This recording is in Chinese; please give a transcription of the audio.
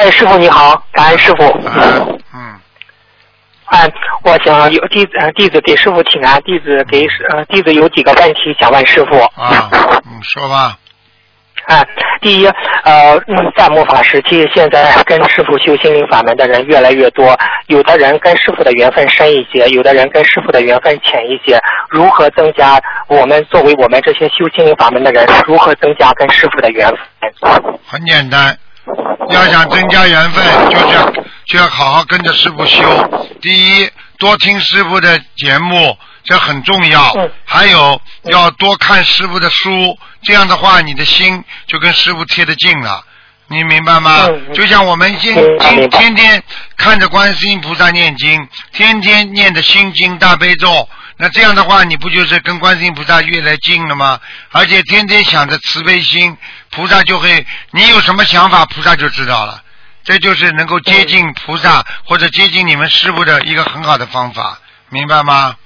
哎，师傅你好，感恩师傅。我想有弟子给师傅请安，弟子有几个问题想问师傅。 说吧。 第一，在末法时期，现在跟师傅修心灵法门的人越来越多，有的人跟师傅的缘分深一些，有的人跟师傅的缘分浅一些。如何增加作为我们这些修心灵法门的人，如何增加跟师傅的缘分？ 很简单，要想增加缘分，就要好好跟着师傅修。第一，多听师傅的节目，这很重要。还有要多看师傅的书，这样的话你的心就跟师傅贴得近了，你明白吗？就像我们天天看着观世音菩萨念经，天天念的心经大悲咒，那这样的话你不就是跟观世音菩萨越来近了吗？而且天天想着慈悲心，菩萨就会，你有什么想法菩萨就知道了。这就是能够接近菩萨或者接近你们师父的一个很好的方法，明白吗？